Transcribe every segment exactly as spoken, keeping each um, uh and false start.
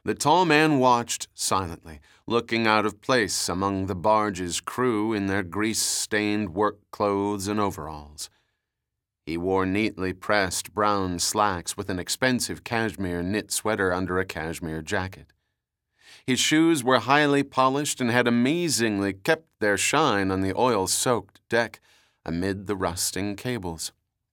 The tall man watched silently, looking out of place among the barge's crew in their grease-stained work clothes and overalls. He wore neatly pressed brown slacks with an expensive cashmere knit sweater under a cashmere jacket. His shoes were highly polished and had amazingly kept their shine on the oil-soaked deck amid the rusting cables.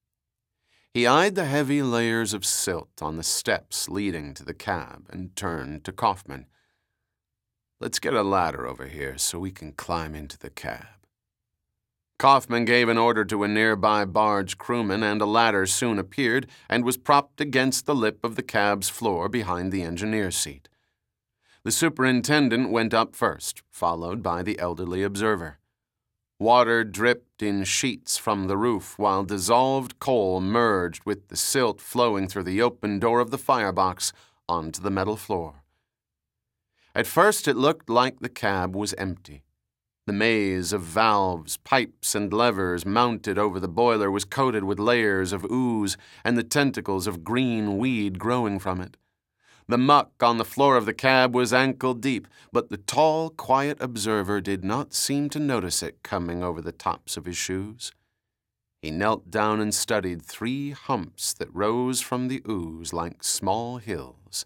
He eyed the heavy layers of silt on the steps leading to the cab and turned to Kaufman. "Let's get a ladder over here so we can climb into the cab." Kaufman gave an order to a nearby barge crewman, and a ladder soon appeared and was propped against the lip of the cab's floor behind the engineer's seat. The superintendent went up first, followed by the elderly observer. Water dripped in sheets from the roof, while dissolved coal merged with the silt flowing through the open door of the firebox onto the metal floor. At first it looked like the cab was empty. The maze of valves, pipes, and levers mounted over the boiler was coated with layers of ooze and the tentacles of green weed growing from it. The muck on the floor of the cab was ankle-deep, but the tall, quiet observer did not seem to notice it coming over the tops of his shoes. He knelt down and studied three humps that rose from the ooze like small hills.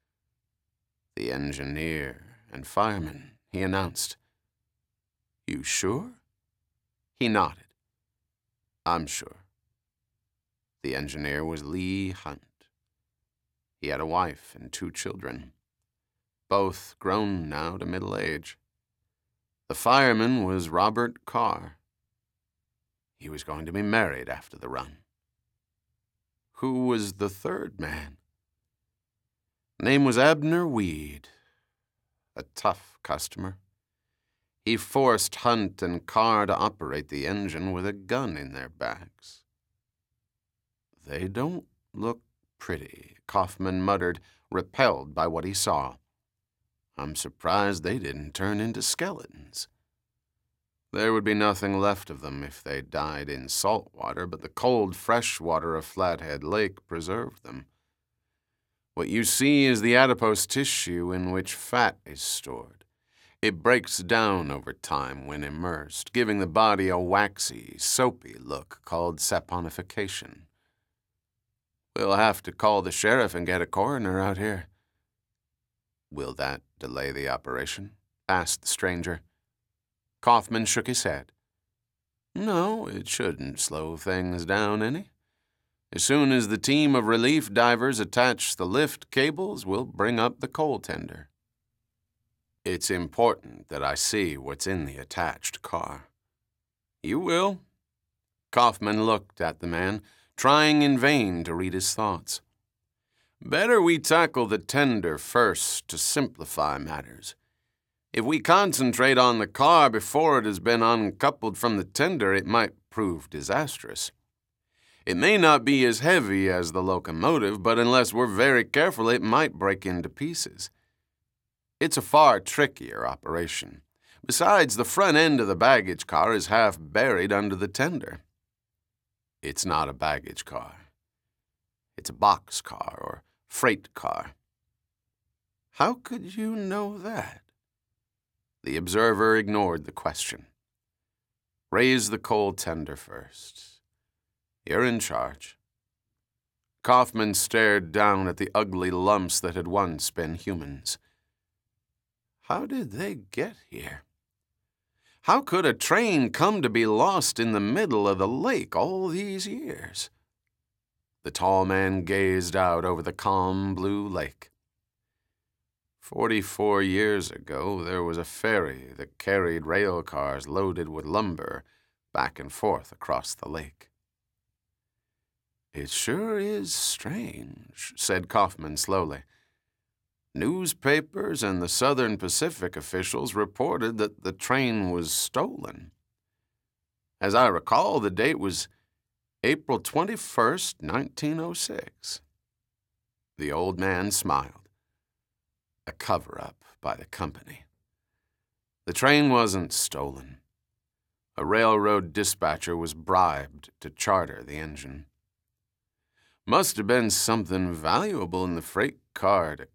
"The engineer and fireman," he announced. "You sure?" He nodded. "I'm sure." The engineer was Lee Hunt. He had a wife and two children, both grown now to middle age. The fireman was Robert Carr. He was going to be married after the run. Who was the third man? Name was Abner Weed, a tough customer. He forced Hunt and Carr to operate the engine with a gun in their backs. "They don't look pretty," Kaufman muttered, repelled by what he saw. "I'm surprised they didn't turn into skeletons." There would be nothing left of them if they died in salt water, but the cold, fresh water of Flathead Lake preserved them. What you see is the adipose tissue in which fat is stored. It breaks down over time when immersed, giving the body a waxy, soapy look called saponification. "We'll have to call the sheriff and get a coroner out here." "Will that delay the operation?" asked the stranger. Kaufman shook his head. "No, it shouldn't slow things down any. As soon as the team of relief divers attach the lift cables, we'll bring up the coal tender." "It's important that I see what's in the attached car." "You will." Kaufman looked at the man, trying in vain to read his thoughts. "Better we tackle the tender first to simplify matters. If we concentrate on the car before it has been uncoupled from the tender, it might prove disastrous. It may not be as heavy as the locomotive, but unless we're very careful, it might break into pieces. It's a far trickier operation. Besides, the front end of the baggage car is half buried under the tender." "It's not a baggage car. It's a box car or freight car." "How could you know that?" The observer ignored the question. "Raise the coal tender first. You're in charge." Kaufman stared down at the ugly lumps that had once been humans. How did they get here? How could a train come to be lost in the middle of the lake all these years? The tall man gazed out over the calm blue lake. Forty-four years ago, there was a ferry that carried rail cars loaded with lumber back and forth across the lake. "It sure is strange," said Kaufman slowly. "Newspapers and the Southern Pacific officials reported that the train was stolen. As I recall, the date was April twenty-first, nineteen oh six. The old man smiled. A cover-up by the company. The train wasn't stolen. A railroad dispatcher was bribed to charter the engine. Must have been something valuable in the freight car to